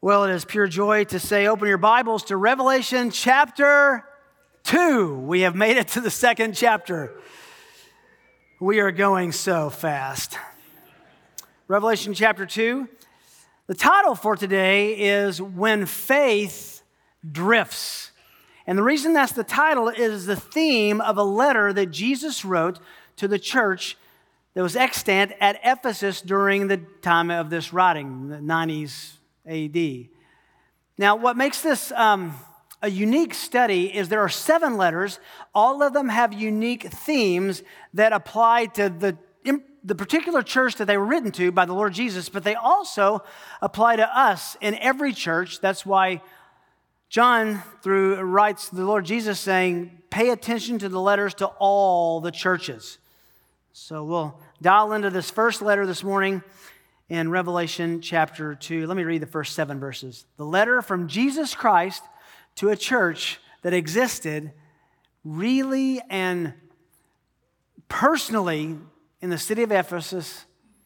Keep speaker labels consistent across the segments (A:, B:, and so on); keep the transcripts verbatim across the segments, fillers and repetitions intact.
A: Well, it is pure joy to say, open your Bibles to Revelation chapter two. We have made it to the second chapter. We are going so fast. Revelation chapter two. The title for today is When Faith Drifts. And the reason that's the title is the theme of a letter that Jesus wrote to the church that was extant at Ephesus during the time of this writing, the nineties A D. Now, what makes this um, a unique study is there are seven letters. All of them have unique themes that apply to the, the particular church that they were written to by the Lord Jesus, but they also apply to us in every church. That's why John through writes the Lord Jesus saying, pay attention to the letters to all the churches. So we'll dial into this first letter this morning in Revelation chapter two. Let me read the first seven verses. The letter from Jesus Christ to a church that existed really and personally in the city of Ephesus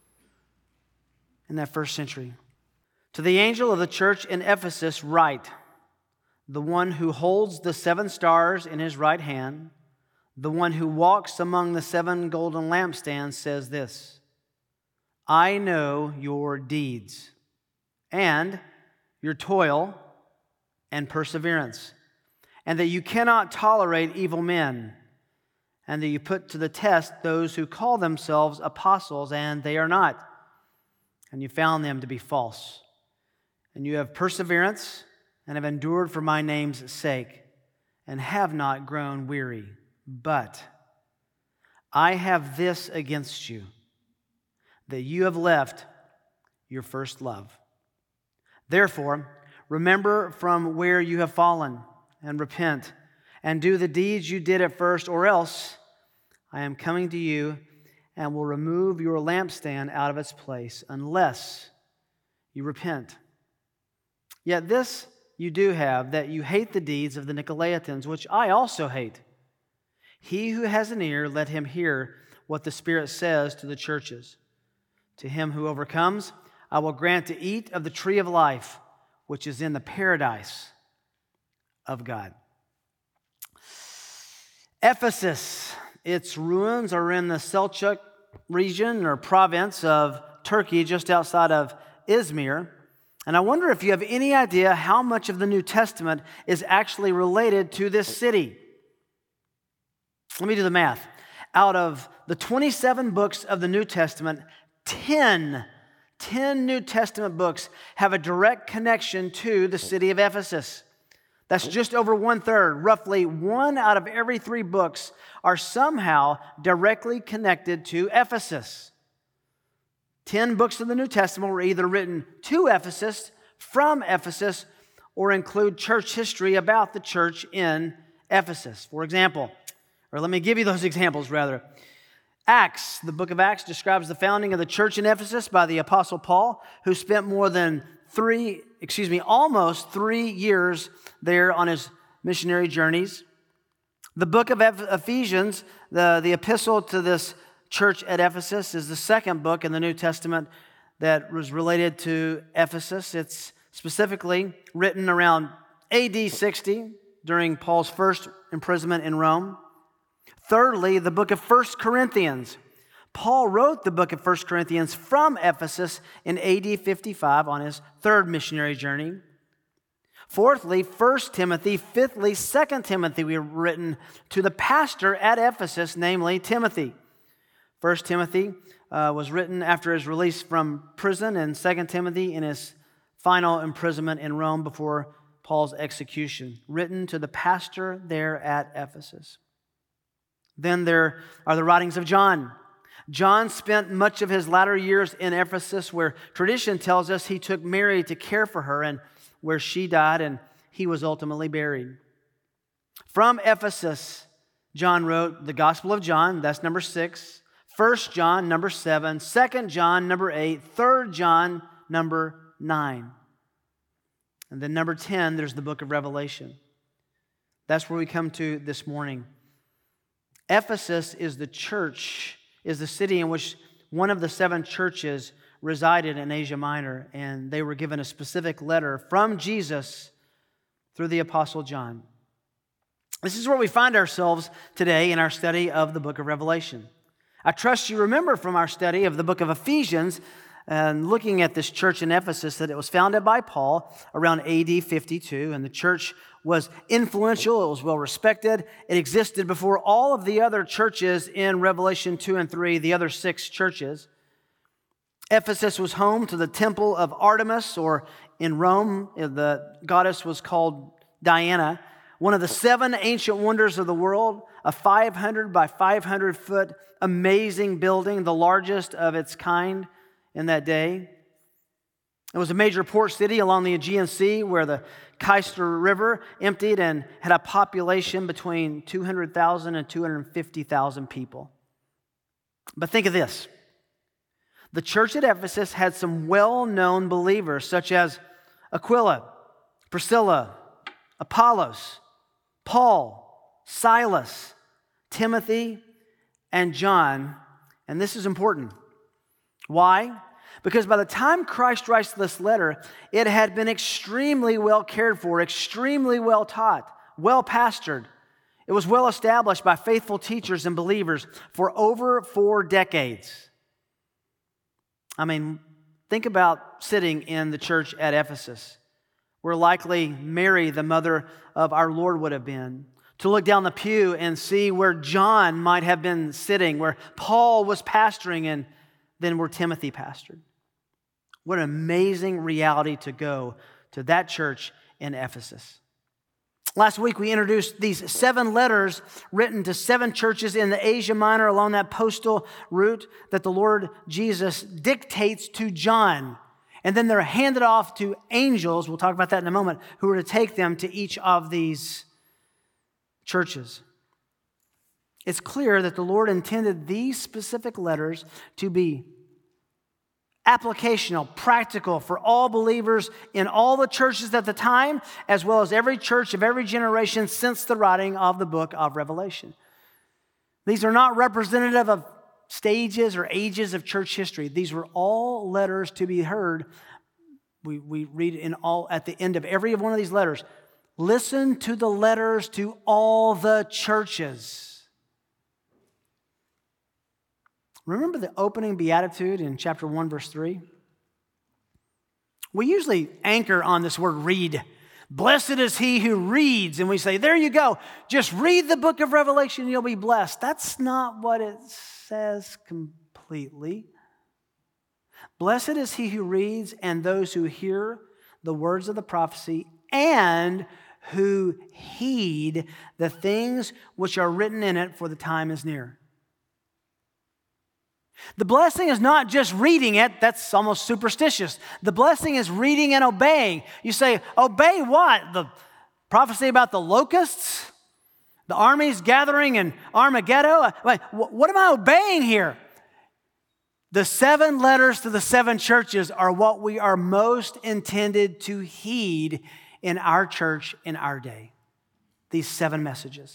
A: in that first century. To the angel of the church in Ephesus write, the one who holds the seven stars in his right hand, the one who walks among the seven golden lampstands says this, I know your deeds and your toil and perseverance, and that you cannot tolerate evil men, and that you put to the test those who call themselves apostles, and they are not, and you found them to be false. And you have perseverance and have endured for my name's sake, and have not grown weary. But I have this against you, that you have left your first love. Therefore, remember from where you have fallen, and repent, and do the deeds you did at first, or else I am coming to you and will remove your lampstand out of its place, unless you repent. Yet this you do have, that you hate the deeds of the Nicolaitans, which I also hate. He who has an ear, let him hear what the Spirit says to the churches. To him who overcomes, I will grant to eat of the tree of life, which is in the paradise of God. Ephesus, its ruins are in the Seljuk region or province of Turkey, just outside of Izmir. And I wonder if you have any idea how much of the New Testament is actually related to this city. Let me do the math. Out of the twenty-seven books of the New Testament, ten, ten New Testament books have a direct connection to the city of Ephesus. That's just over one third. Roughly one out of every three books are somehow directly connected to Ephesus. Ten books of the New Testament were either written to Ephesus, from Ephesus, or include church history about the church in Ephesus. For example, or let me give you those examples rather. Acts, the book of Acts describes the founding of the church in Ephesus by the Apostle Paul, who spent more than three, excuse me, almost three years there on his missionary journeys. The book of Ephesians, the, the epistle to this church at Ephesus, is the second book in the New Testament that was related to Ephesus. It's specifically written around A D sixty during Paul's first imprisonment in Rome. Thirdly, the book of First Corinthians. Paul wrote the book of First Corinthians from Ephesus in A D fifty-five on his third missionary journey. Fourthly, First Timothy. Fifthly, Second Timothy were written to the pastor at Ephesus, namely Timothy. First Timothy uh, was written after his release from prison, and Second Timothy in his final imprisonment in Rome before Paul's execution, written to the pastor there at Ephesus. Then there are the writings of John. John spent much of his latter years in Ephesus, where tradition tells us he took Mary to care for her, and where she died and he was ultimately buried. From Ephesus, John wrote the Gospel of John, that's number six. First John, number seven. Second John, number eight. Third John, number nine. And then number ten, there's the book of Revelation. That's where we come to this morning. Ephesus is the church, is the city in which one of the seven churches resided in Asia Minor, and they were given a specific letter from Jesus through the Apostle John. This is where we find ourselves today in our study of the book of Revelation. I trust you remember from our study of the book of Ephesians and looking at this church in Ephesus that it was founded by Paul around A D fifty-two, and the church was influential, it was well respected, it existed before all of the other churches in Revelation two and three, the other six churches. Ephesus was home to the temple of Artemis, or in Rome, the goddess was called Diana, one of the seven ancient wonders of the world, a five hundred by five hundred foot amazing building, the largest of its kind in that day. It was a major port city along the Aegean Sea where the Cayster River emptied and had a population between two hundred thousand and two hundred fifty thousand people. But think of this. The church at Ephesus had some well-known believers such as Aquila, Priscilla, Apollos, Paul, Silas, Timothy, and John. And this is important. Why? Because by the time Christ writes this letter, it had been extremely well cared for, extremely well taught, well pastored. It was well established by faithful teachers and believers for over four decades. I mean, think about sitting in the church at Ephesus, where likely Mary, the mother of our Lord, would have been. To look down the pew and see where John might have been sitting, where Paul was pastoring, and then where Timothy pastored. What an amazing reality to go to that church in Ephesus. Last week we introduced these seven letters written to seven churches in the Asia Minor along that postal route that the Lord Jesus dictates to John. And then they're handed off to angels, we'll talk about that in a moment, who are to take them to each of these churches. It's clear that the Lord intended these specific letters to be applicational, practical for all believers in all the churches at the time, as well as every church of every generation since the writing of the book of Revelation. These are not representative of stages or ages of church history. These were all letters to be heard. We, we read in all at the end of every one of these letters. Listen to the letters to all the churches. Remember the opening beatitude in chapter one, verse three? We usually anchor on this word read. Blessed is he who reads. And we say, there you go. Just read the book of Revelation and you'll be blessed. That's not what it says completely. Blessed is he who reads and those who hear the words of the prophecy and who heed the things which are written in it, for the time is near. The blessing is not just reading it. That's almost superstitious. The blessing is reading and obeying. You say, obey what? The prophecy about the locusts? The armies gathering in Armageddon? What am I obeying here? The seven letters to the seven churches are what we are most intended to heed in our church in our day. These seven messages.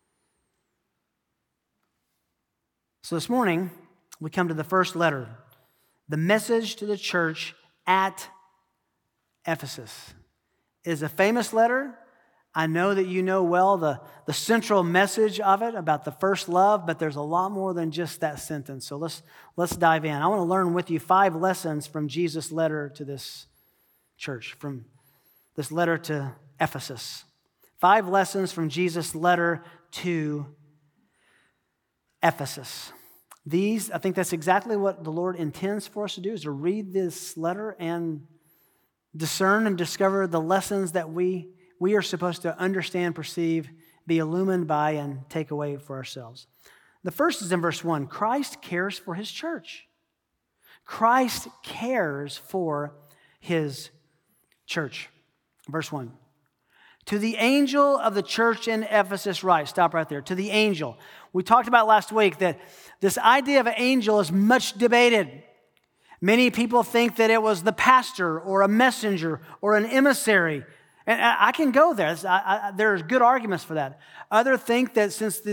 A: So this morning, we come to the first letter, the message to the church at Ephesus. It is a famous letter. I know that you know well the, the central message of it about the first love, but there's a lot more than just that sentence. So let's, let's dive in. I want to learn with you five lessons from Jesus' letter to this church, from this letter to Ephesus. Five lessons from Jesus' letter to Ephesus. These, I think that's exactly what the Lord intends for us to do, is to read this letter and discern and discover the lessons that we, we are supposed to understand, perceive, be illumined by, and take away for ourselves. The first is in verse one. Christ cares for his church. Christ cares for his church. Verse one. To the angel of the church in Ephesus write. Stop right there. To the angel. We talked about last week that this idea of an angel is much debated. Many people think that it was the pastor or a messenger or an emissary. And I can go there. I, I, there's good arguments for that. Others think that since this,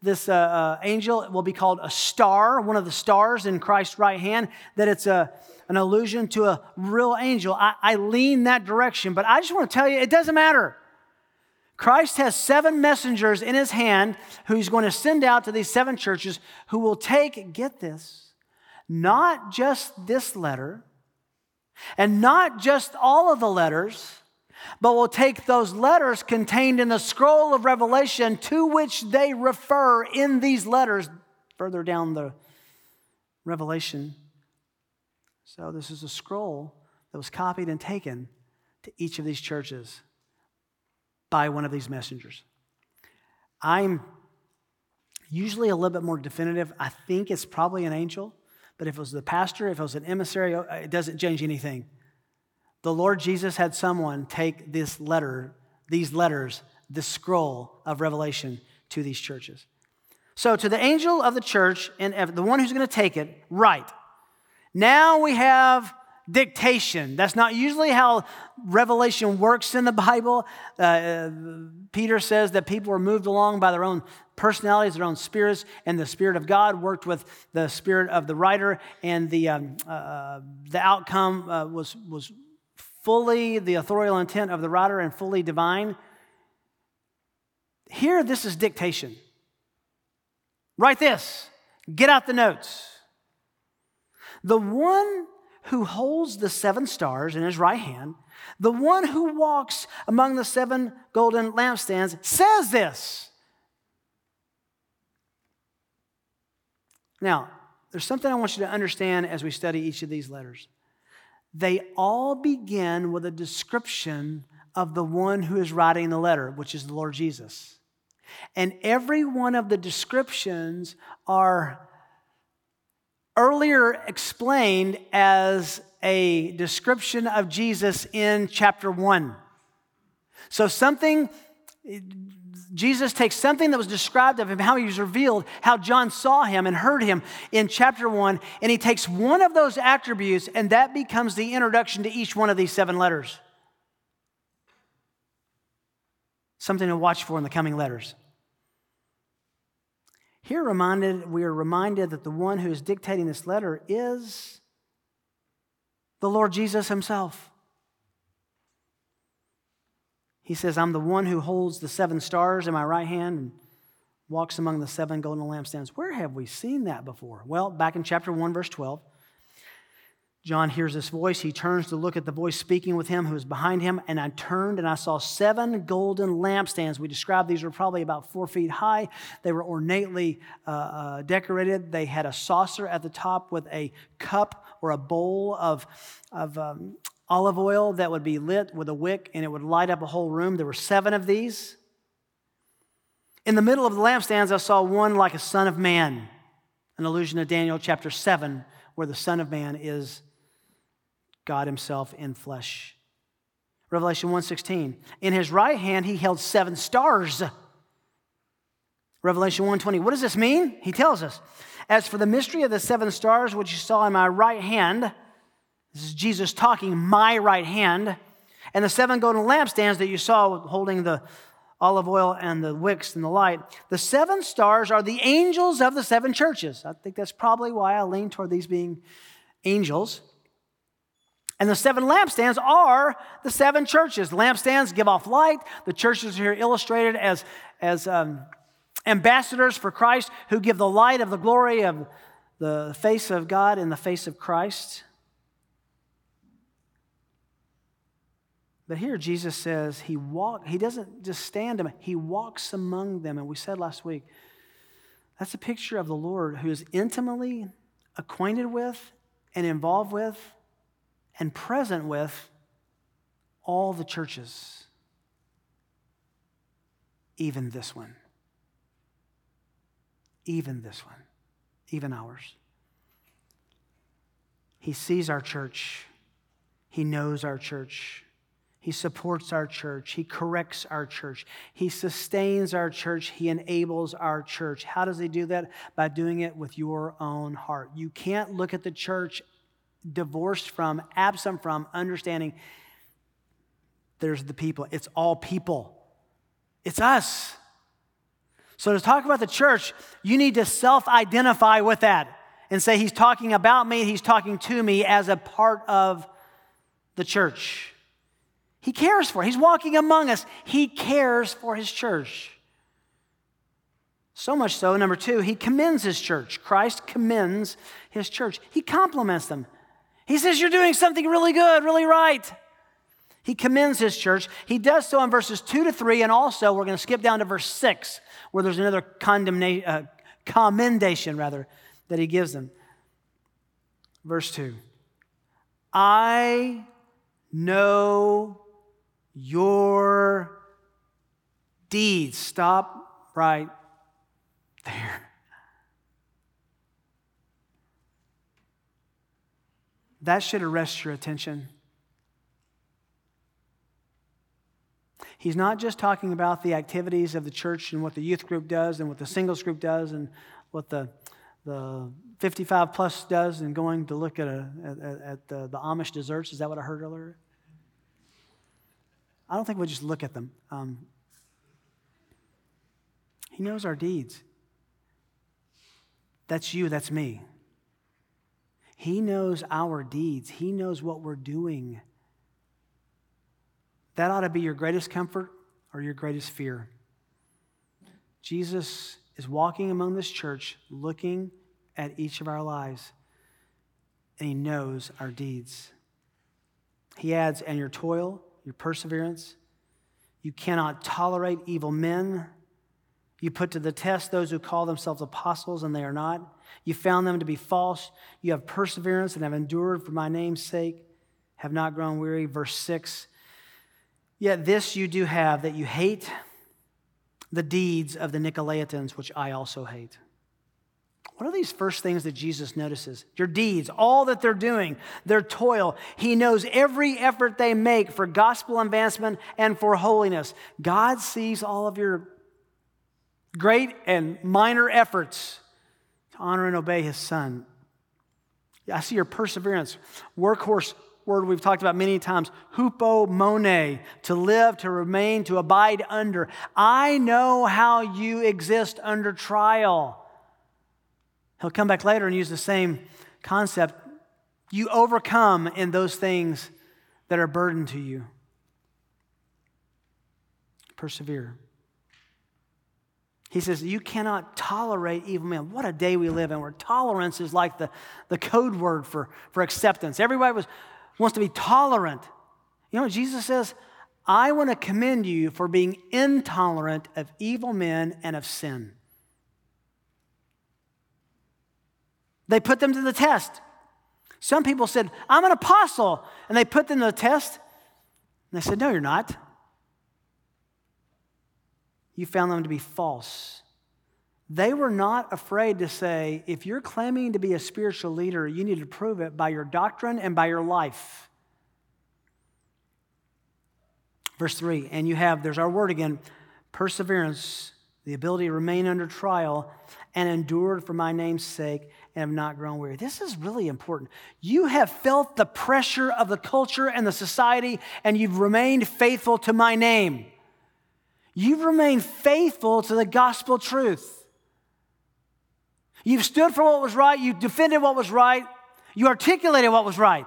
A: this uh, uh, angel will be called a star, one of the stars in Christ's right hand, that it's a, an allusion to a real angel. I, I lean that direction, but I just want to tell you, it doesn't matter. Christ has seven messengers in his hand who he's going to send out to these seven churches who will take, get this, not just this letter and not just all of the letters, but will take those letters contained in the scroll of Revelation to which they refer in these letters further down the Revelation. So this is a scroll that was copied and taken to each of these churches by one of these messengers. I'm usually a little bit more definitive. I think it's probably an angel, but if it was the pastor, if it was an emissary, it doesn't change anything. The Lord Jesus had someone take this letter, these letters, this scroll of Revelation to these churches. So to the angel of the church, and the one who's going to take it, write. Now we have dictation. That's not usually how revelation works in the Bible. Uh, Peter says that people were moved along by their own personalities, their own spirits, and the Spirit of God worked with the spirit of the writer, and the um, uh, the outcome uh, was was fully the authorial intent of the writer and fully divine. Here, this is dictation. Write this. Get out the notes. The one who holds the seven stars in his right hand, the one who walks among the seven golden lampstands, says this. Now, there's something I want you to understand as we study each of these letters. They all begin with a description of the one who is writing the letter, which is the Lord Jesus. And every one of the descriptions are earlier explained as a description of Jesus in chapter one. So something, Jesus takes something that was described of him, how he was revealed, how John saw him and heard him in chapter one, and he takes one of those attributes, and that becomes the introduction to each one of these seven letters. Something to watch for in the coming letters. Here reminded, we are reminded that the one who is dictating this letter is the Lord Jesus himself. He says, I'm the one who holds the seven stars in my right hand and walks among the seven golden lampstands. Where have we seen that before? Well, back in chapter one, verse twelve, John hears this voice. He turns to look at the voice speaking with him who is behind him. And I turned and I saw seven golden lampstands. We described these were probably about four feet high. They were ornately uh, uh, decorated. They had a saucer at the top with a cup or a bowl of, of um, olive oil that would be lit with a wick, and it would light up a whole room. There were seven of these. In the middle of the lampstands, I saw one like a son of man, an allusion to Daniel chapter seven, where the Son of Man is God himself in flesh. Revelation one sixteen. In his right hand he held seven stars. Revelation one twenty. What does this mean? He tells us, as for the mystery of the seven stars which you saw in my right hand, this is Jesus talking, my right hand, and the seven golden lampstands that you saw holding the olive oil and the wicks and the light. The seven stars are the angels of the seven churches. I think that's probably why I lean toward these being angels. And the seven lampstands are the seven churches. The lampstands give off light. The churches are here illustrated as, as um, ambassadors for Christ who give the light of the glory of the face of God in the face of Christ. But here Jesus says he walk. He doesn't just stand them, he walks among them. And we said last week, that's a picture of the Lord who is intimately acquainted with and involved with and present with all the churches, even this one, even this one, even ours. He sees our church. He knows our church. He supports our church. He corrects our church. He sustains our church. He enables our church. How does he do that? By doing it with your own heart. You can't look at the church divorced from, absent from, understanding there's the people. It's all people. It's us. So to talk about the church, you need to self-identify with that and say, he's talking about me, he's talking to me as a part of the church. He cares for it. He's walking among us. He cares for his church. So much so, number two, he commends his church. Christ commends his church. He compliments them. He says, you're doing something really good, really right. He commends his church. He does so in verses two to three, and also we're going to skip down to verse six, where there's another condemnation, uh, commendation, rather, that he gives them. Verse two, I know your deeds. Stop right there. That should arrest your attention. He's not just talking about the activities of the church and what the youth group does and what the singles group does and what the, the fifty-five plus does and going to look at, a, at, at the, the Amish desserts. Is that what I heard earlier? I don't think we'll just look at them. Um, he knows our deeds. That's you, that's me. He knows our deeds. He knows what we're doing. That ought to be your greatest comfort or your greatest fear. Jesus is walking among this church, looking at each of our lives, and he knows our deeds. He adds, and your toil, your perseverance. You cannot tolerate evil men. You put to the test those who call themselves apostles, and they are not. You found them to be false. You have perseverance and have endured for my name's sake, have not grown weary. Verse six, yet this you do have, that you hate the deeds of the Nicolaitans, which I also hate. What are these first things that Jesus notices? Your deeds, all that they're doing, their toil. He knows every effort they make for gospel advancement and for holiness. God sees all of your great and minor efforts to honor and obey his Son. I see your perseverance. Workhorse word we've talked about many times. Hupomone, to live, to remain, to abide under. I know how you exist under trial. He'll come back later and use the same concept. You overcome in those things that are burdened to you. Persevere. He says, you cannot tolerate evil men. What a day we live in where tolerance is like the, the code word for, for acceptance. Everybody was, wants to be tolerant. You know what Jesus says? I want to commend you for being intolerant of evil men and of sin. They put them to the test. Some people said, I'm an apostle. And they put them to the test. And they said, no, you're not. You found them to be false. They were not afraid to say, if you're claiming to be a spiritual leader, you need to prove it by your doctrine and by your life. Verse three, and you have, there's our word again, perseverance, the ability to remain under trial, and endured for my name's sake, and have not grown weary. This is really important. You have felt the pressure of the culture and the society, and you've remained faithful to my name. You've remained faithful to the gospel truth. You've stood for what was right. You defended what was right. You articulated what was right.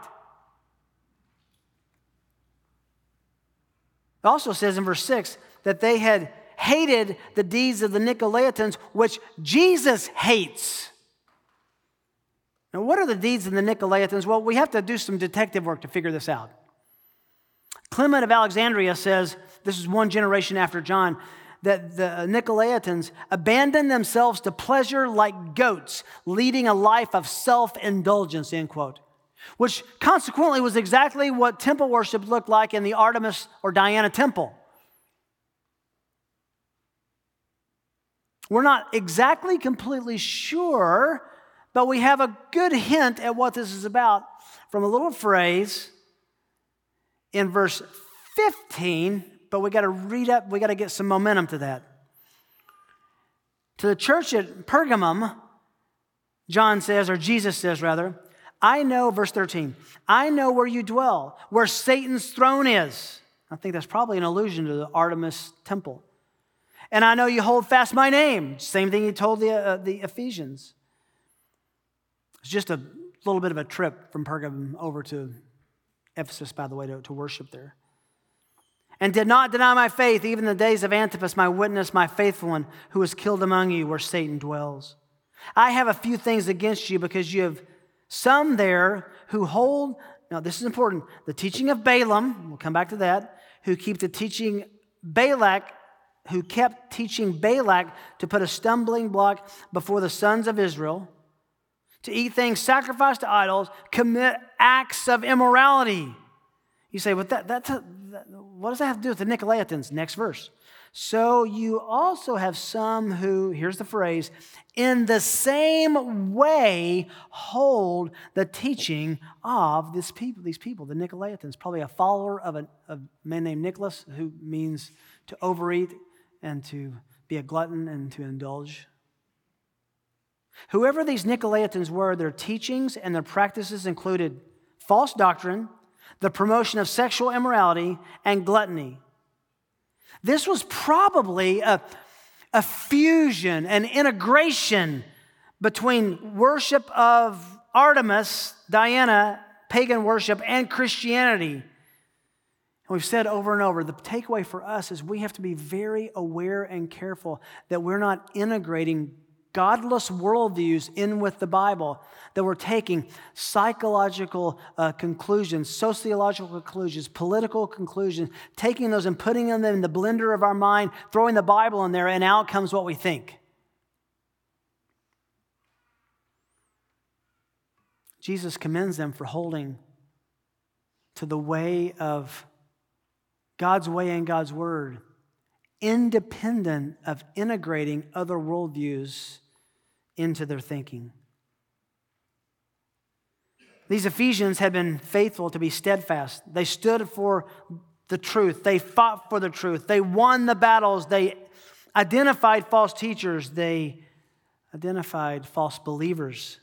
A: It also says in verse six that they had hated the deeds of the Nicolaitans, which Jesus hates. Now, what are the deeds of the Nicolaitans? Well, we have to do some detective work to figure this out. Clement of Alexandria says, this is one generation after John, that the Nicolaitans abandoned themselves to pleasure like goats, leading a life of self-indulgence, end quote. Which consequently was exactly what temple worship looked like in the Artemis or Diana temple. We're not exactly completely sure, but we have a good hint at what this is about from a little phrase in verse fifteen, but we got to read up, we got to get some momentum to that. To the church at Pergamum, John says, or Jesus says rather, I know, verse thirteen, I know where you dwell, where Satan's throne is. I think that's probably an allusion to the Artemis temple. And I know you hold fast my name. Same thing he told the, uh, the Ephesians. It's just a little bit of a trip from Pergamum over to Ephesus, by the way, to, to worship there. And did not deny my faith, even in the days of Antipas, my witness, my faithful one, who was killed among you where Satan dwells. I have a few things against you because you have some there who hold, now this is important, the teaching of Balaam, we'll come back to that, who keep the teaching Balak, who kept teaching Balak to put a stumbling block before the sons of Israel, to eat things sacrificed to idols, commit acts of immorality. You say, but that, that's a, that, what does that have to do with the Nicolaitans? Next verse. So you also have some who, here's the phrase, in the same way hold the teaching of this people, these people, the Nicolaitans. Probably a follower of a, a man named Nicholas, who means to overeat and to be a glutton and to indulge. Whoever these Nicolaitans were, their teachings and their practices included false doctrine, the promotion of sexual immorality, and gluttony. This was probably a, a fusion, an integration between worship of Artemis, Diana, pagan worship, and Christianity. And we've said over and over, the takeaway for us is we have to be very aware and careful that we're not integrating godless worldviews in with the Bible, that we're taking psychological uh, conclusions, sociological conclusions, political conclusions, taking those and putting them in the blender of our mind, throwing the Bible in there, and out comes what we think. Jesus commends them for holding to the way of God's way and God's word, independent of integrating other worldviews into their thinking. These Ephesians had been faithful to be steadfast. They stood for the truth. They fought for the truth. They won the battles. They identified false teachers. They identified false believers.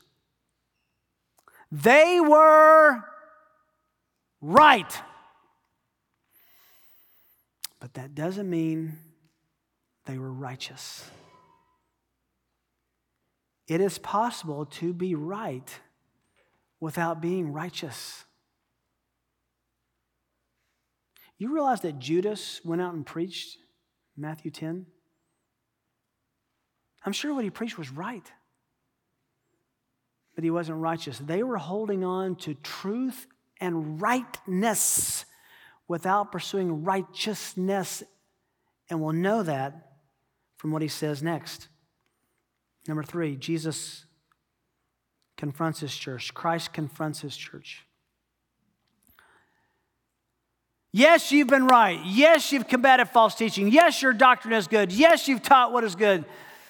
A: They were right. But that doesn't mean they were righteous. It is possible to be right without being righteous. You realize that Judas went out and preached Matthew ten? I'm sure what he preached was right, but he wasn't righteous. They were holding on to truth and rightness without pursuing righteousness, and we'll know that from what he says next. Number three, Jesus confronts his church. Christ confronts his church. Yes, you've been right. Yes, you've combated false teaching. Yes, your doctrine is good. Yes, you've taught what is good.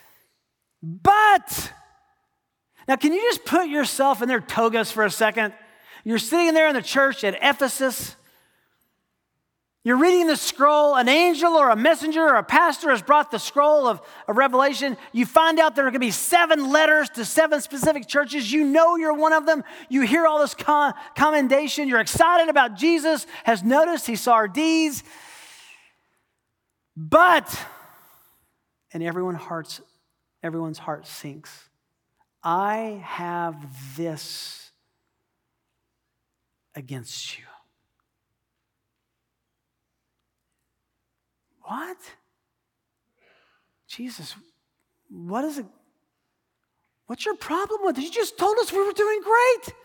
A: But, now can you just put yourself in their togas for a second? You're sitting there in the church at Ephesus. You're reading the scroll. An angel or a messenger or a pastor has brought the scroll of, of Revelation. You find out there are going to be seven letters to seven specific churches. You know you're one of them. You hear all this con- commendation. You're excited about Jesus, has noticed, he saw our deeds. But, and everyone's hearts, everyone's heart sinks. I have this against you. What? Jesus, what is it? What's your problem with it? You just told us we were doing great.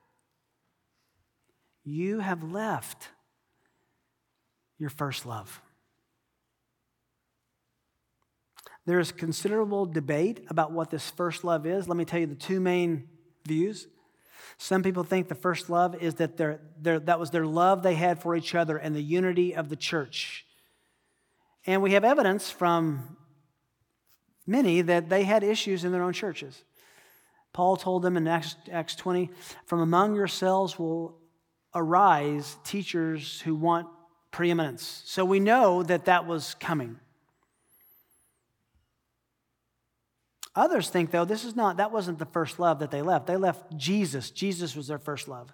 A: You have left your first love. There is considerable debate about what this first love is. Let me tell you the two main views. Some people think the first love is that their, their, that was their love they had for each other and the unity of the church. And we have evidence from many that they had issues in their own churches. Paul told them in Acts, Acts twenty, from among yourselves will arise teachers who want preeminence. So we know that that was coming. Others think, though, this is not, that wasn't the first love that they left. They left Jesus. Jesus was their first love.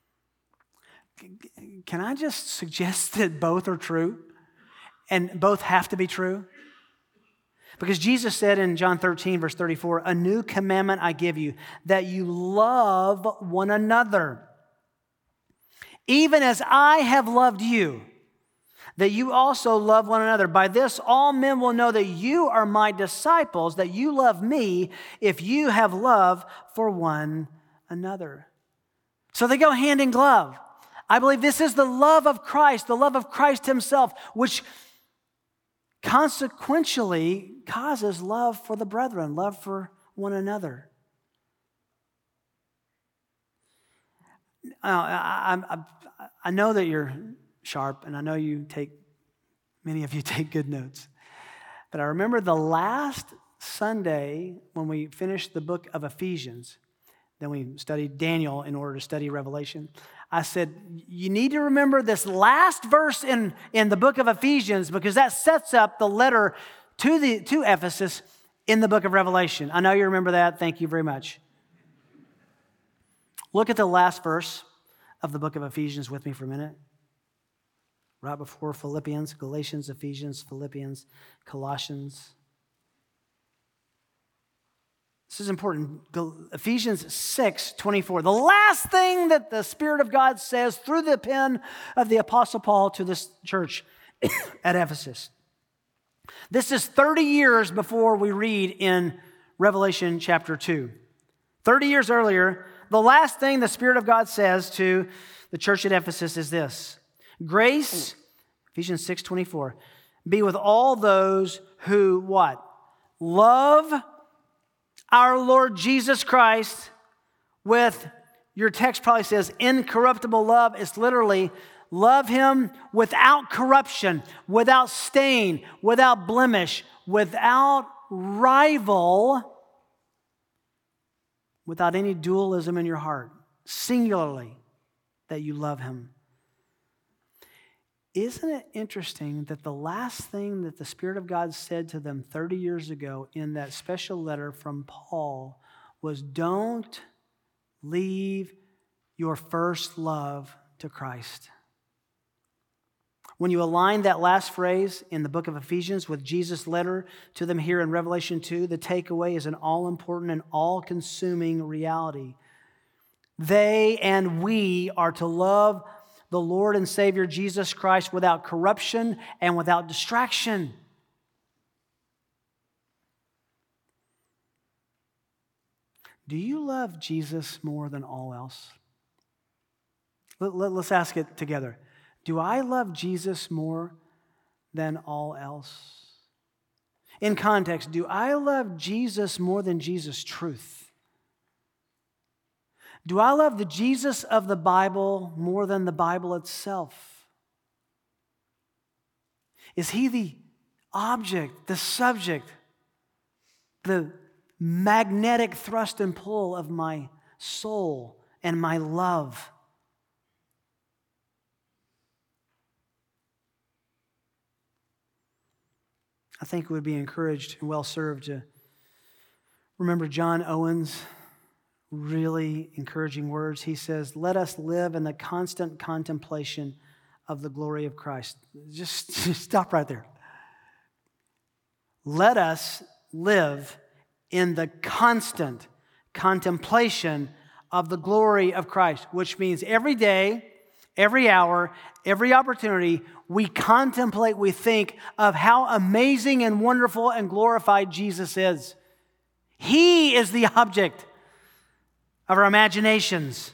A: Can I just suggest that both are true? And both have to be true? Because Jesus said in John thirteen, verse thirty-four, a new commandment I give you, that you love one another. Even as I have loved you, that you also love one another. By this, all men will know that you are my disciples, that you love me, if you have love for one another. So they go hand in glove. I believe this is the love of Christ, the love of Christ himself, which consequentially causes love for the brethren, love for one another. I, I, I, I know that you're sharp, and I know you take, many of you take good notes. But I remember the last Sunday when we finished the book of Ephesians, then we studied Daniel in order to study Revelation. I said, you need to remember this last verse in, in the book of Ephesians because that sets up the letter to, the, to Ephesus in the book of Revelation. I know you remember that. Thank you very much. Look at the last verse of the book of Ephesians with me for a minute. Right before Philippians, Galatians, Ephesians, Philippians, Colossians. This is important. Ephesians six twenty-four. The last thing that the Spirit of God says through the pen of the Apostle Paul to this church at Ephesus. This is thirty years before we read in Revelation chapter two. thirty years earlier, the last thing the Spirit of God says to the church at Ephesus is this. Grace, Ephesians six twenty-four, be with all those who what? Love our Lord Jesus Christ with, your text probably says, incorruptible love. It's literally love him without corruption, without stain, without blemish, without rival, without any dualism in your heart, singularly, that you love him. Isn't it interesting that the last thing that the Spirit of God said to them thirty years ago in that special letter from Paul was, don't leave your first love to Christ. When you align that last phrase in the book of Ephesians with Jesus' letter to them here in Revelation two, the takeaway is an all-important and all-consuming reality. They and we are to love the Lord and Savior Jesus Christ without corruption and without distraction. Do you love Jesus more than all else? Let, let, let's ask it together. Do I love Jesus more than all else? In context, do I love Jesus more than Jesus' truth? Do I love the Jesus of the Bible more than the Bible itself? Is he the object, the subject, the magnetic thrust and pull of my soul and my love? I think we would be encouraged and well served to remember John Owen's really encouraging words. He says, let us live in the constant contemplation of the glory of Christ. Just, just stop right there. Let us live in the constant contemplation of the glory of Christ, which means every day, every hour, every opportunity, we contemplate, we think of how amazing and wonderful and glorified Jesus is. He is the object of our imaginations.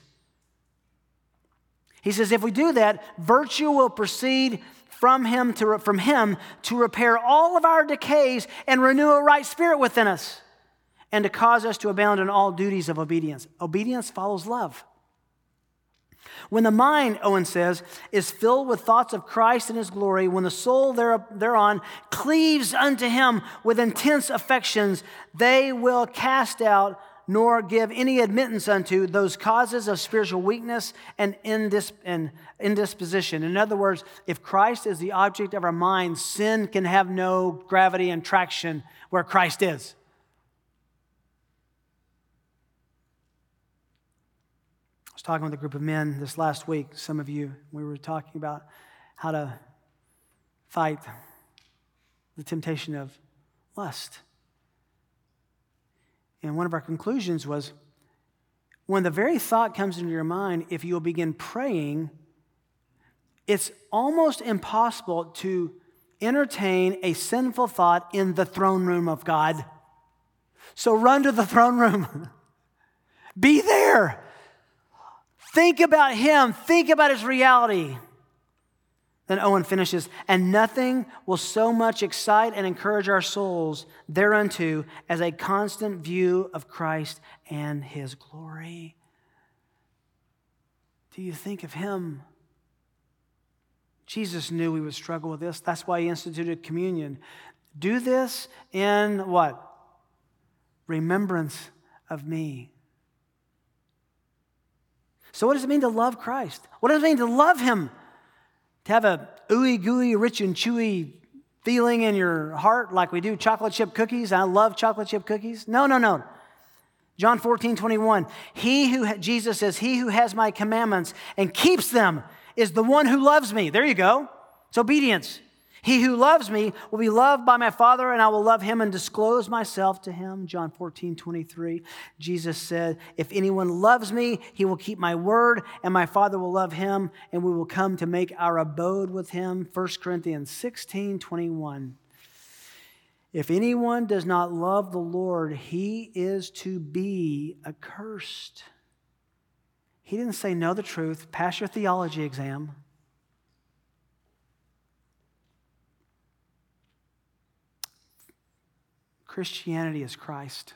A: He says, if we do that, virtue will proceed from him to, from him to repair all of our decays and renew a right spirit within us, and to cause us to abound in all duties of obedience. Obedience follows love. When the mind, Owen says, is filled with thoughts of Christ and his glory, when the soul there, thereon cleaves unto him with intense affections, they will cast out nor give any admittance unto those causes of spiritual weakness and indisposition. In other words, if Christ is the object of our mind, sin can have no gravity and traction where Christ is. I was talking with a group of men this last week, some of you, we were talking about how to fight the temptation of lust. And one of our conclusions was, when the very thought comes into your mind, if you will begin praying, it's almost impossible to entertain a sinful thought in the throne room of God. So run to the throne room. Be there. Think about Him. Think about His reality. Then Owen finishes, and nothing will so much excite and encourage our souls thereunto as a constant view of Christ and His glory. Do you think of Him? Jesus knew we would struggle with this. That's why He instituted communion. Do this in what? Remembrance of me. So what does it mean to love Christ? What does it mean to love Him? To have a ooey gooey, rich and chewy feeling in your heart like we do chocolate chip cookies. I love chocolate chip cookies. No, no, no. John fourteen twenty-one. He who, Jesus says, he who has my commandments and keeps them is the one who loves me. There you go. It's obedience. He who loves me will be loved by my Father, and I will love him and disclose myself to him. John fourteen twenty-three. Jesus said, if anyone loves me, he will keep my word, and my Father will love him, and we will come to make our abode with him. First Corinthians sixteen twenty-one. If anyone does not love the Lord, he is to be accursed. He didn't say know the truth, pass your theology exam. Christianity is Christ.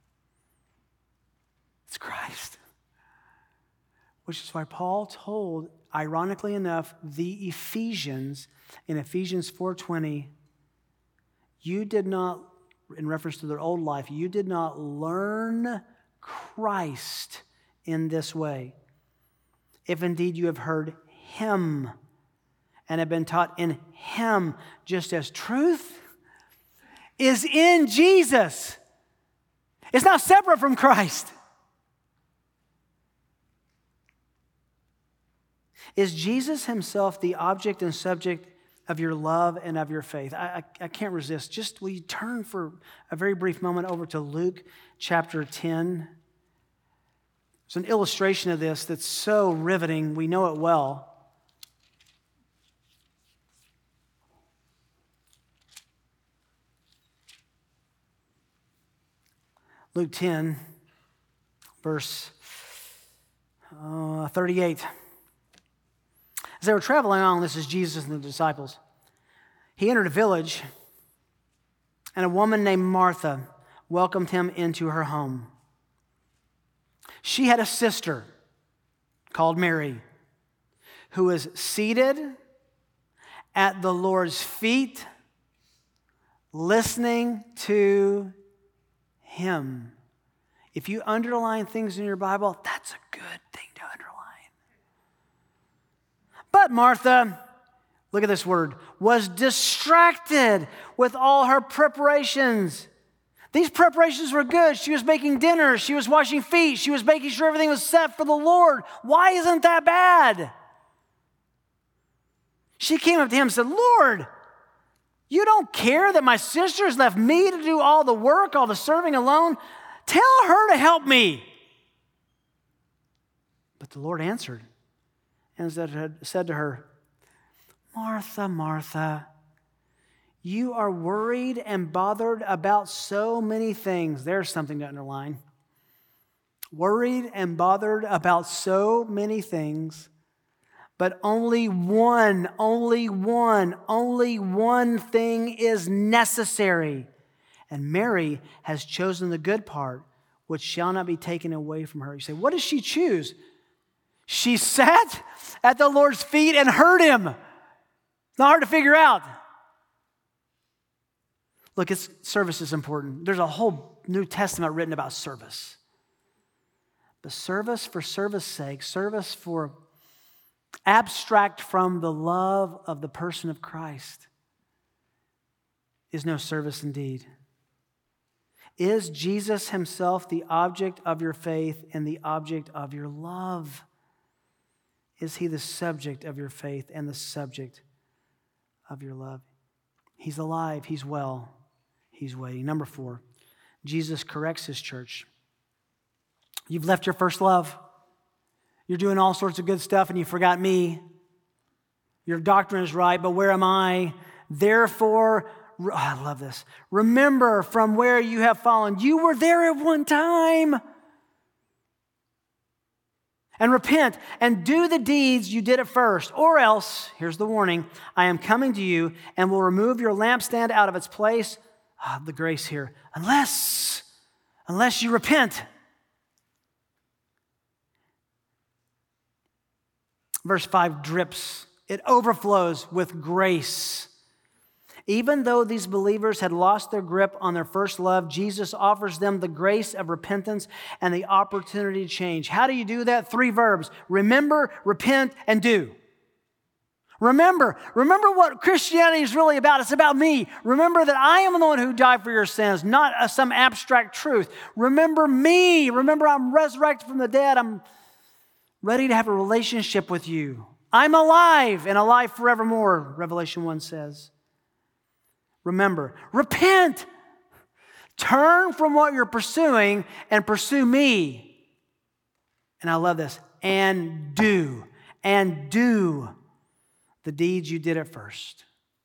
A: It's Christ. Which is why Paul told, ironically enough, the Ephesians in Ephesians four twenty, you did not, in reference to their old life, you did not learn Christ in this way. If indeed you have heard him and have been taught in him, just as truth is in Jesus. It's not separate from Christ. Is Jesus himself the object and subject of your love and of your faith? I, I, I can't resist. Just will you turn for a very brief moment over to Luke chapter ten. It's an illustration of this that's so riveting. We know it well. Luke ten, verse uh, thirty-eight. As they were traveling along, this is Jesus and the disciples, he entered a village, and a woman named Martha welcomed him into her home. She had a sister called Mary, who was seated at the Lord's feet, listening to him. If you underline things in your Bible, that's a good thing to underline. But Martha, look at this word, was distracted with all her preparations. These preparations were good. She was making dinner. She was washing feet. She was making sure everything was set for the Lord. Why isn't that bad? She came up to him and said, Lord, you don't care that my sister has left me to do all the work, all the serving alone? Tell her to help me. But the Lord answered and said to her, Martha, Martha, you are worried and bothered about so many things. There's something to underline. Worried and bothered about so many things. But only one, only one, only one thing is necessary. And Mary has chosen the good part, which shall not be taken away from her. You say, what does she choose? She sat at the Lord's feet and heard him. It's not hard to figure out. Look, it's, service is important. There's a whole New Testament written about service. But service for service sake, service for abstract from the love of the person of Christ is no service indeed. Is Jesus himself the object of your faith and the object of your love? Is he the subject of your faith and the subject of your love? He's alive. He's well. He's waiting. Number four, Jesus corrects his church. You've left your first love. You're doing all sorts of good stuff and you forgot me. Your doctrine is right, but where am I? Therefore, oh, I love this. Remember from where you have fallen. You were there at one time. And repent and do the deeds you did at first. Or else, here's the warning, I am coming to you and will remove your lampstand out of its place. Ah, the grace here. Unless, unless you repent. Verse five drips. It overflows with grace. Even though these believers had lost their grip on their first love, Jesus offers them the grace of repentance and the opportunity to change. How do you do that? Three verbs. Remember, repent, and do. Remember. Remember what Christianity is really about. It's about me. Remember that I am the one who died for your sins, not a, some abstract truth. Remember me. Remember I'm resurrected from the dead. I'm ready to have a relationship with you. I'm alive and alive forevermore, Revelation one says. Remember, repent. Turn from what you're pursuing and pursue me. And I love this. And do. And do the deeds you did at first.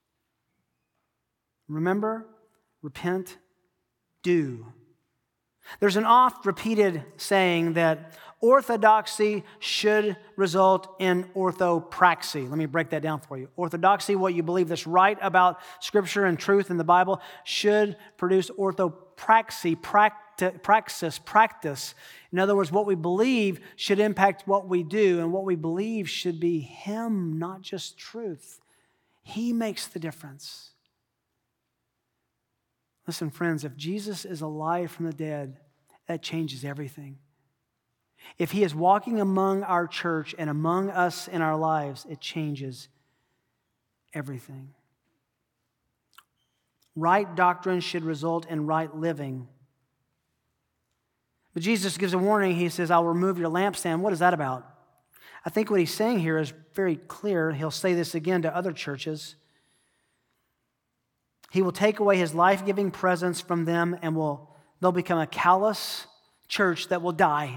A: Remember, repent, do. There's an oft-repeated saying that orthodoxy should result in orthopraxy. Let me break that down for you. Orthodoxy, what you believe that's right about Scripture and truth in the Bible, should produce orthopraxy, practi- praxis, practice. In other words, what we believe should impact what we do, and what we believe should be Him, not just truth. He makes the difference. Listen, friends, if Jesus is alive from the dead, that changes everything. If He is walking among our church and among us in our lives, it changes everything. Right doctrine should result in right living. But Jesus gives a warning. He says, I'll remove your lampstand. What is that about? I think what He's saying here is very clear. He'll say this again to other churches. He will take away His life-giving presence from them, and will they'll become a callous church that will die.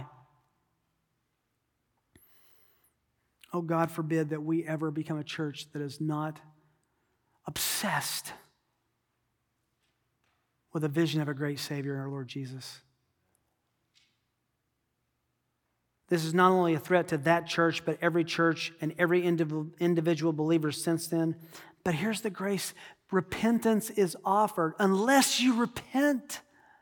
A: Oh, God forbid that we ever become a church that is not obsessed with a vision of a great Savior, our Lord Jesus. This is not only a threat to that church, but every church and every individual believer since then. But here's the grace. Repentance is offered unless you repent.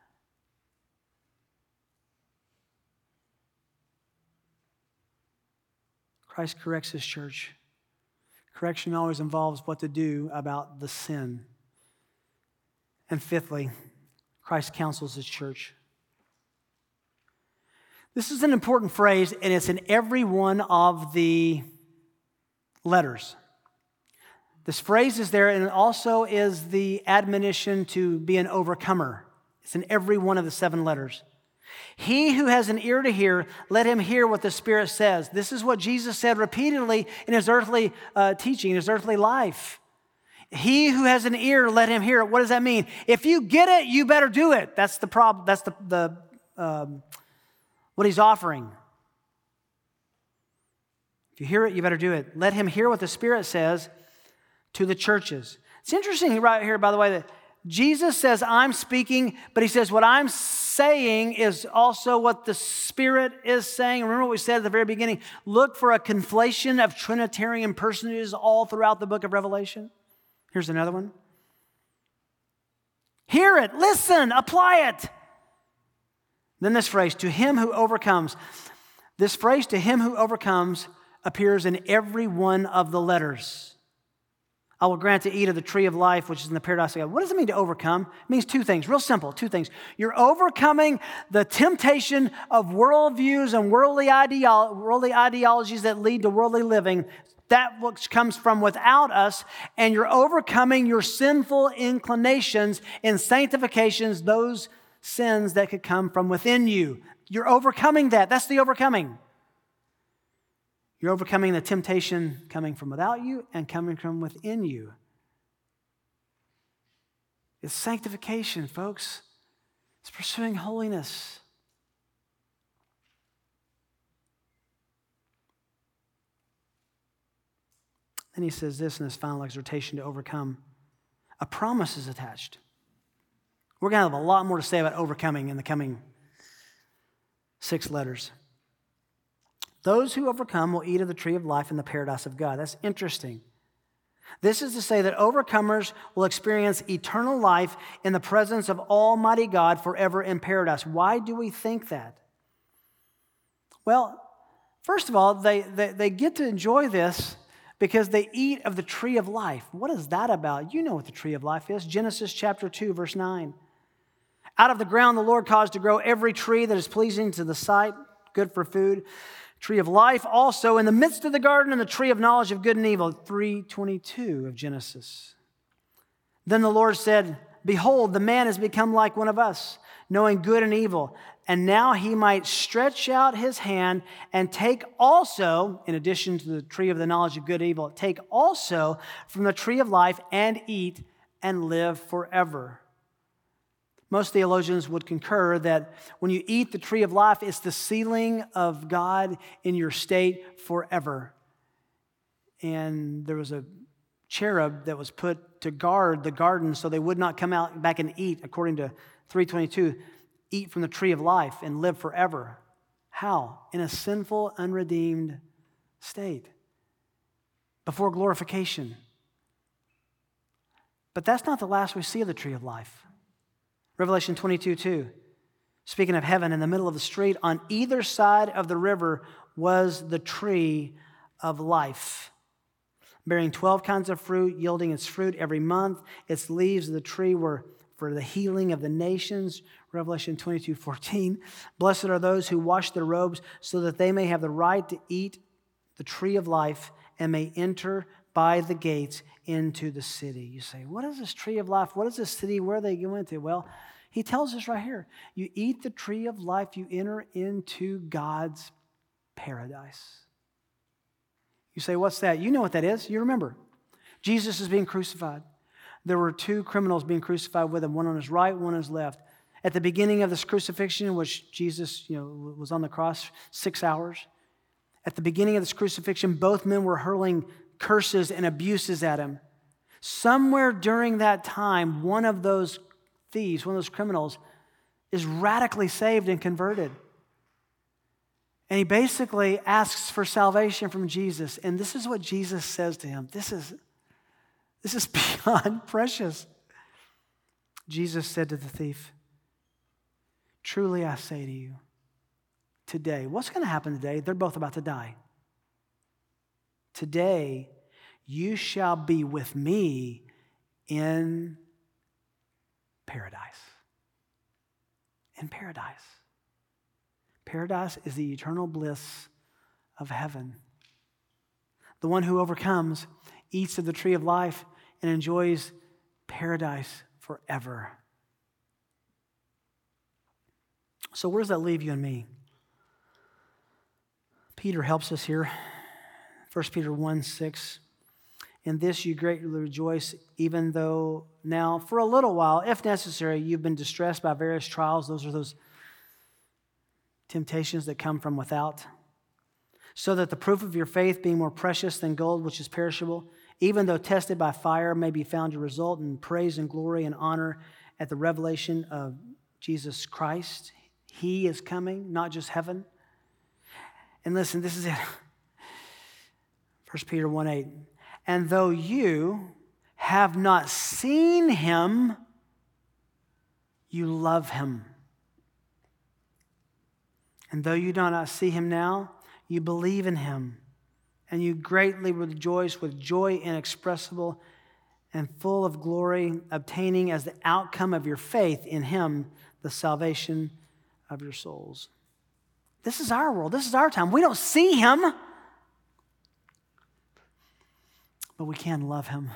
A: Christ corrects His church. Correction always involves what to do about the sin. And fifthly, Christ counsels His church. This is an important phrase, and it's in every one of the letters. This phrase is there, and it also is the admonition to be an overcomer. It's in every one of the seven letters. He who has an ear to hear, let him hear what the Spirit says. This is what Jesus said repeatedly in His earthly uh, teaching, in His earthly life. He who has an ear, let him hear it. What does that mean? If you get it, you better do it. That's the problem. That's the, the um, what He's offering. If you hear it, you better do it. Let him hear what the Spirit says to the churches. It's interesting right here, by the way, that Jesus says, I'm speaking, but He says, what I'm saying is also what the Spirit is saying. Remember what we said at the very beginning? Look for a conflation of Trinitarian personages all throughout the book of Revelation. Here's another one. Hear it, listen, apply it. Then this phrase, to him who overcomes. This phrase, to him who overcomes, appears in every one of the letters. I will grant to eat of the tree of life, which is in the paradise of God. What does it mean to overcome? It means two things, real simple, two things. You're overcoming the temptation of worldviews and worldly, ideolo- worldly ideologies that lead to worldly living, that which comes from without us, and you're overcoming your sinful inclinations in sanctifications, those sins that could come from within you. You're overcoming that. That's the overcoming. You're overcoming the temptation coming from without you and coming from within you. It's sanctification, folks. It's pursuing holiness. Then he says this in his final exhortation to overcome. A promise is attached. We're going to have a lot more to say about overcoming in the coming six letters. Those who overcome will eat of the tree of life in the paradise of God. That's interesting. This is to say that overcomers will experience eternal life in the presence of Almighty God forever in paradise. Why do we think that? Well, first of all, they, they, they get to enjoy this because they eat of the tree of life. What is that about? You know what the tree of life is. Genesis chapter two, verse nine. Out of the ground the Lord caused to grow every tree that is pleasing to the sight, good for food. Tree of life also in the midst of the garden, and the tree of knowledge of good and evil. three twenty-two of Genesis. Then the Lord said, behold, the man has become like one of us, knowing good and evil. And now he might stretch out his hand and take also, in addition to the tree of the knowledge of good and evil, take also from the tree of life and eat and live forever. Most theologians would concur that when you eat the tree of life, it's the sealing of God in your state forever. And there was a cherub that was put to guard the garden so they would not come out back and eat, according to three twenty-two, eat from the tree of life and live forever. How? In a sinful, unredeemed state. Before glorification. But that's not the last we see of the tree of life. Revelation twenty-two two. Speaking of heaven, in the middle of the street, on either side of the river was the tree of life, bearing twelve kinds of fruit, yielding its fruit every month. Its leaves of the tree were for the healing of the nations. Revelation twenty-two fourteen. Blessed are those who wash their robes so that they may have the right to eat the tree of life and may enter by the gates into the city. You say, what is this tree of life? What is this city? Where are they going to? Well, he tells us right here. You eat the tree of life, you enter into God's paradise. You say, what's that? You know what that is. You remember. Jesus is being crucified. There were two criminals being crucified with him, one on his right, one on his left. At the beginning of this crucifixion, which Jesus, you know, was on the cross six hours. At the beginning of this crucifixion, both men were hurling curses and abuses at him. Somewhere during that time, one of those thieves, one of those criminals, is radically saved and converted. And he basically asks for salvation from Jesus. And this is what Jesus says to him. This is, this is beyond precious. Jesus said to the thief, truly I say to you, today, what's going to happen today? They're both about to die. Today, you shall be with me in paradise. In paradise. Paradise is the eternal bliss of heaven. The one who overcomes eats of the tree of life and enjoys paradise forever. So where does that leave you and me? Peter helps us here. First Peter one six. In this you greatly rejoice, even though now, for a little while, if necessary, you've been distressed by various trials. Those are those temptations that come from without. So that the proof of your faith, being more precious than gold, which is perishable, even though tested by fire, may be found to result in praise and glory and honor at the revelation of Jesus Christ. He is coming, not just heaven. And listen, this is it. First Peter one eight. And though you have not seen him, you love him. And though you do not see him now, you believe in him. And you greatly rejoice with joy inexpressible and full of glory, obtaining as the outcome of your faith in him the salvation of your souls. This is our world. This is our time. We don't see him, but we can love him.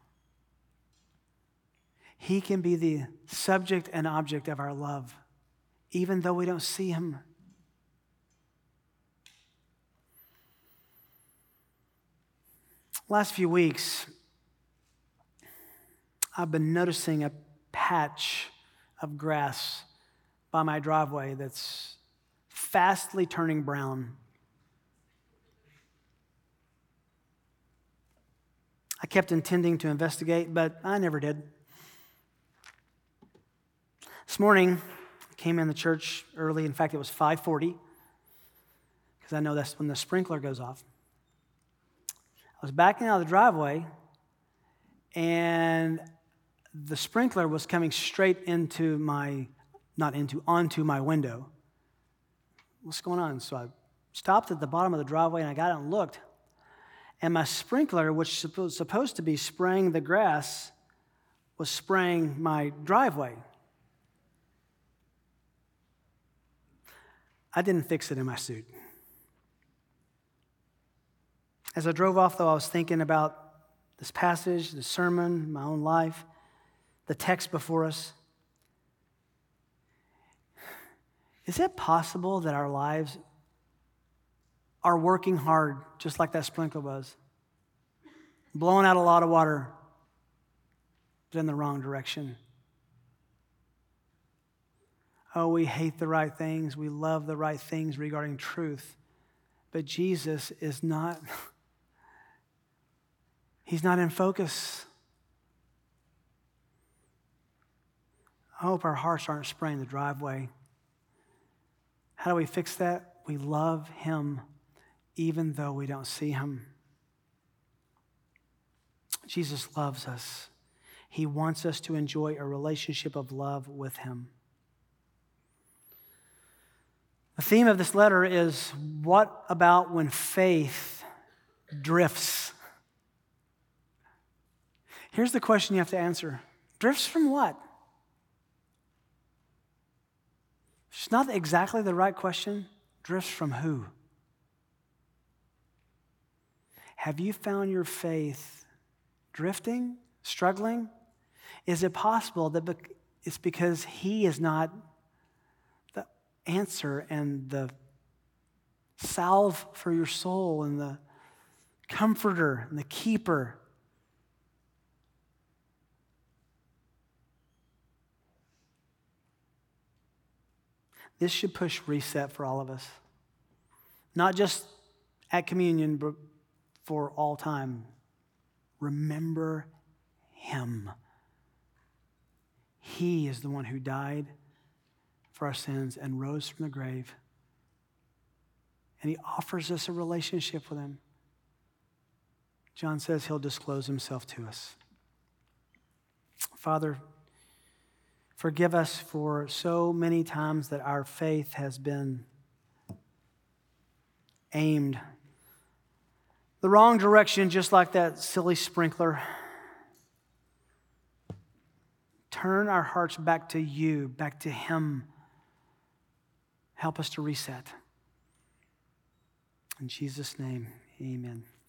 A: He can be the subject and object of our love, even though we don't see him. Last few weeks, I've been noticing a patch of grass by my driveway that's fastly turning brown. I kept intending to investigate, but I never did. This morning, I came in the church early. In fact, it was five forty, because I know that's when the sprinkler goes off. I was backing out of the driveway, and the sprinkler was coming straight into my, not into, onto my window. What's going on? So I stopped at the bottom of the driveway, and I got out and looked. And my sprinkler, which was supposed to be spraying the grass, was spraying my driveway. I didn't fix it in my suit. As I drove off, though, I was thinking about this passage, the sermon, my own life, the text before us. Is it possible that our lives are working hard, just like that sprinkler was, blowing out a lot of water, but in the wrong direction? Oh, we hate the right things. We love the right things regarding truth. But Jesus is not, he's not in focus. I hope our hearts aren't spraying the driveway. How do we fix that? We love him even though we don't see him. Jesus loves us. He wants us to enjoy a relationship of love with him. The theme of this letter is, what about when faith drifts? Here's the question you have to answer. Drifts from what? It's not exactly the right question. Drifts from who? Have you found your faith drifting, struggling? Is it possible that it's because he is not the answer and the salve for your soul and the comforter and the keeper? This should push reset for all of us. Not just at communion, but for all time. Remember him. He is the one who died for our sins and rose from the grave. And he offers us a relationship with him. John says he'll disclose himself to us. Father, forgive us for so many times that our faith has been aimed the wrong direction, just like that silly sprinkler. Turn our hearts back to you, back to him. Help us to reset. In Jesus' name, amen.